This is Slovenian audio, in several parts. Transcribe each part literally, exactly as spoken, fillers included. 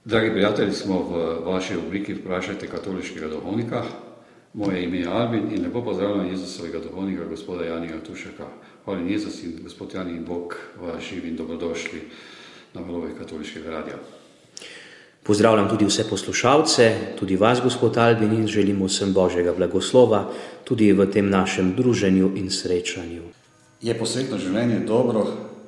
Dragi prijatelji, smo v vaši obliki Vprašajte katoliškega duhovnika. Moje ime je Albin in lepo pozdravljam Jezusovega duhovnika, gospoda Janija Tušeka. Hvala Jezus in gospod Jani in Bog vas živi in dobrodošli na valovih katoliškega radia. Pozdravljam tudi vse poslušalce, tudi vas, gospod Albin, in želimo vsem Božjega blagoslova tudi v tem našem druženju in srečanju. Je posvetno življenje dobro?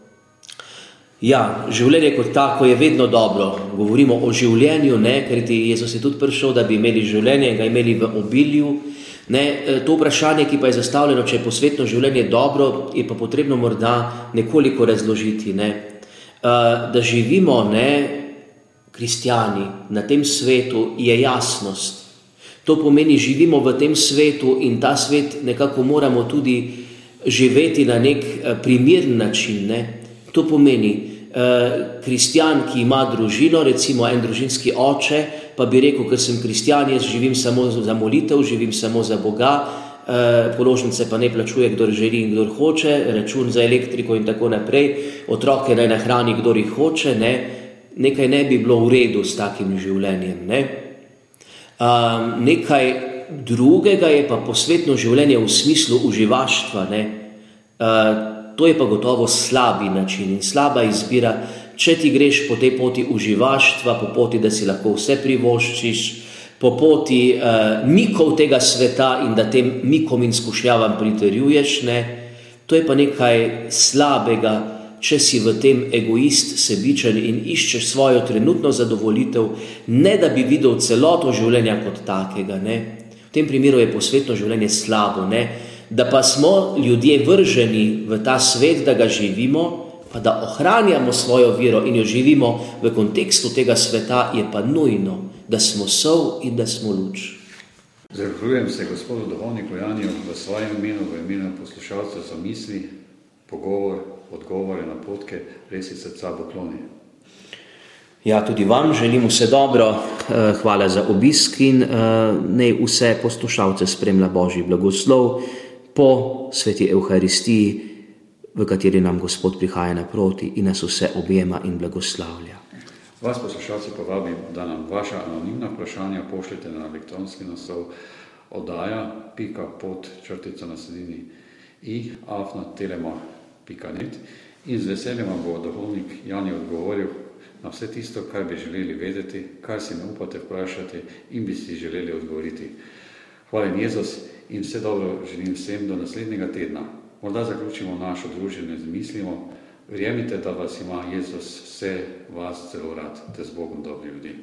Ja, življenje kot tako je vedno dobro. Govorimo o življenju, ne, ker ti Jezus je tudi prišel, da bi imeli življenje in ga imeli v obilju. Ne, to vprašanje, ki pa je zastavljeno, če je posvetno življenje dobro, je pa potrebno morda nekoliko razložiti. Ne. Da živimo, ne, kristjani, na tem svetu je jasnost. To pomeni, živimo v tem svetu in ta svet nekako moramo tudi živeti na nek primeren način. Ne. To pomeni, kristjan, ki ima družino, recimo en družinski oče, pa bi rekel, ker sem kristjan, jaz živim samo za molitev, živim samo za Boga, položnice pa ne plačuje, kdor želi in kdor hoče, račun za elektriko in tako naprej, otroke naj nahrani, kdor jih hoče, ne, nekaj ne bi bilo v redu s takim življenjem. Ne. Um, nekaj drugega je pa posvetno življenje v smislu uživaštva, ne. Uh, To je pa gotovo slabi način in slaba izbira, če ti greš po tej poti uživaštva, po poti, da si lahko vse privoščiš, po poti uh, mikov tega sveta in da tem mikom in skušnjavam pritrjuješ, ne. To je pa nekaj slabega, če si v tem egoist, sebičen in iščeš svojo trenutno zadovolitev, ne da bi videl celoto življenja kot takega. Ne. V tem primeru je posvetno življenje slabo, ne. Da pa smo ljudje vrženi v ta svet, da ga živimo, pa da ohranjamo svojo vero in jo živimo v kontekstu tega sveta, je pa nujno, da smo sol in da smo luč. Zahvaljujem se gospodu duhovniku Janiju v svojem imenu, v imenu poslušalcev za misli, pogovor, odgovore, napotke, res iz srca pokloni. Ja, tudi vam želim vse dobro, hvala za obisk in naj vse poslušalce spremlja Božji blagoslov po sveti Evharistiji, v kateri nam Gospod prihaja naproti in nas vse objema in blagoslavlja. Vas poslušalci povabim, da nam vaša anonimna vprašanja pošljete na elektronski naslov oddaja pika pod črtica na sredini i afna telema pika net in z veseljem vam bo duhovnik Jani odgovoril na vse tisto, kar bi želeli vedeti, kar si ne upate vprašati in bi si želeli odgovoriti. Hvala Jezus in vse dobro želim vsem do naslednjega tedna. Morda zaključimo našo druženje z mislimo, verjemite, da vas ima Jezus vse vas zelo rad, te z Bogom dobri ljudi.